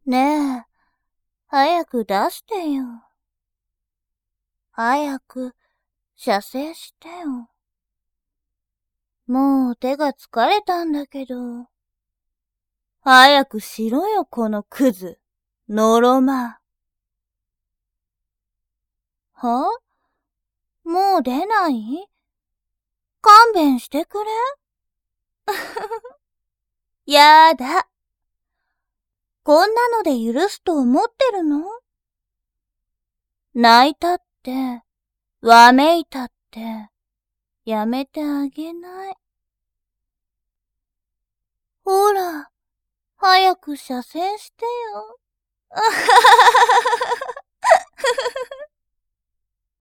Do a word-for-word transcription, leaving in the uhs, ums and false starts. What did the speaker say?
ねえ、早く出してよ。早く、射精してよ。もう手が疲れたんだけど。早くしろよ、このクズ。のろま。は？もう出ない？勘弁してくれ？やだ。こんなので許すと思ってるの？泣いたって、わめいたって、やめてあげない。ほら、早く射精してよ。